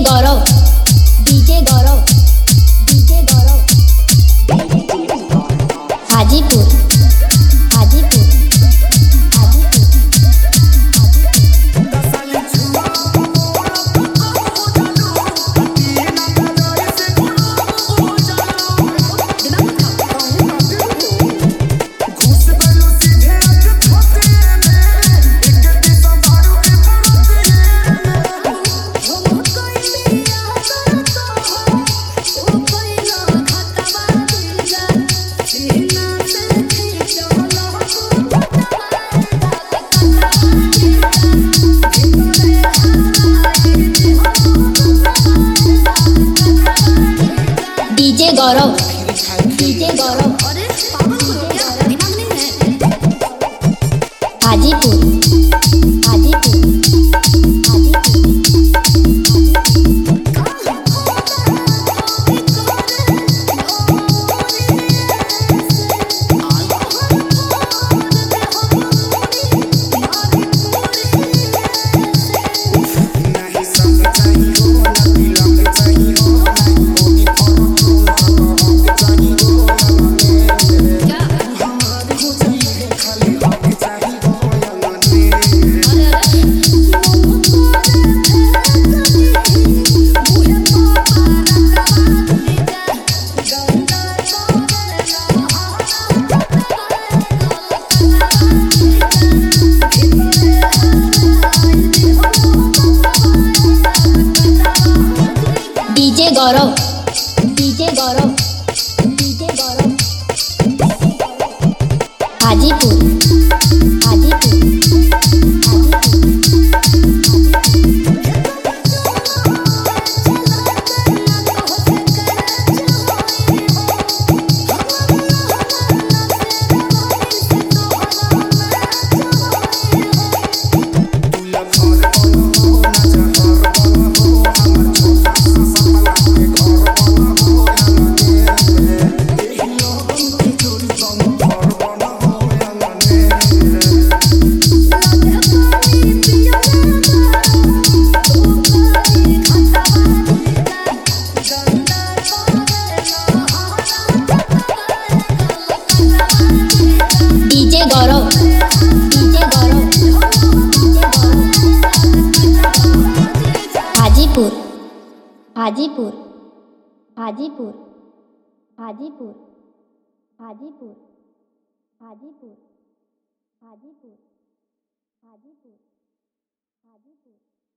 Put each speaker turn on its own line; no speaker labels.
Gaurav DJ Gaurav DJ Gaurav Hajipur Hajipur DJ Gaurav DJ Gaurav Hajipur Hajipur DJ Gaurav DJ Gaurav DJ Gaurav Hajipur Hajipur DJ Gaurav DJ Gaurav Hajipur Hajipur Hajipur Hajipur Hajipur Hajipur Hajipur Hajipur Hajipur